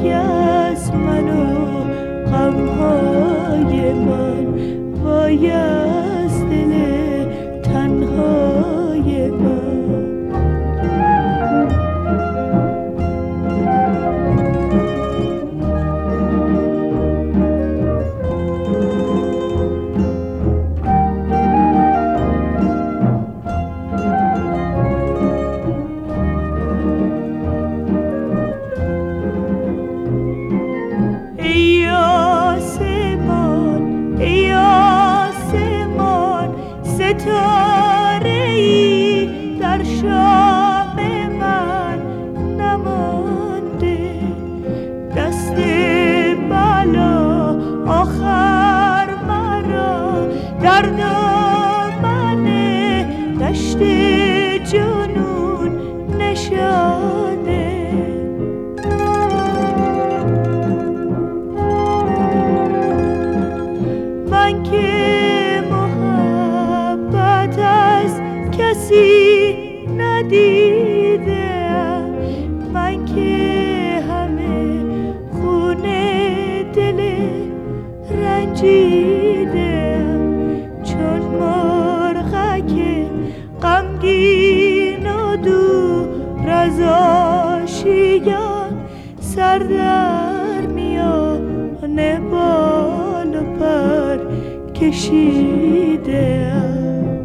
وای از من و غمهای من، وای از دل تنهای من. ای آسمان ستاره‌ای در شام من نمانده، دست بلا آخر مرا در دامن دشت جنون نشانده. من که محبت از کسی ندیدم، من که همه خون دل رنجیدم، چون مرغک غمگین و دور از آشیان سر در میان بال و پر کشیدم.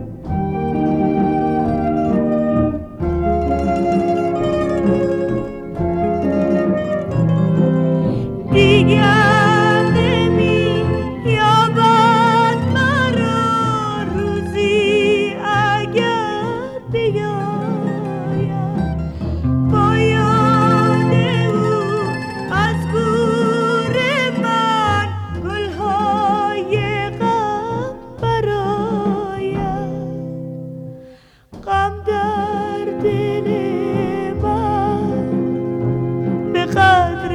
دیگر نمی یابد مرا روزی اگر بیاید، با یاد او از گور من گلهای غم براید. غم در دل من به قدر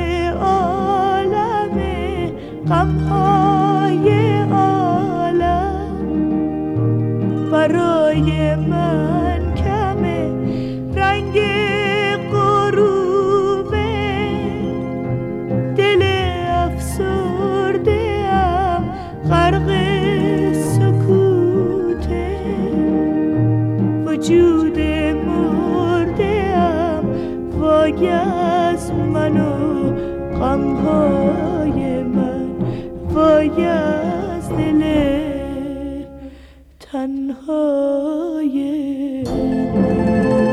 غمهای عالم برای من کمه، رنگ غروب دل افسرده ام غرق سکوته، وجود مرده ام وای از من و غمهای من، وای از دل تنهای من.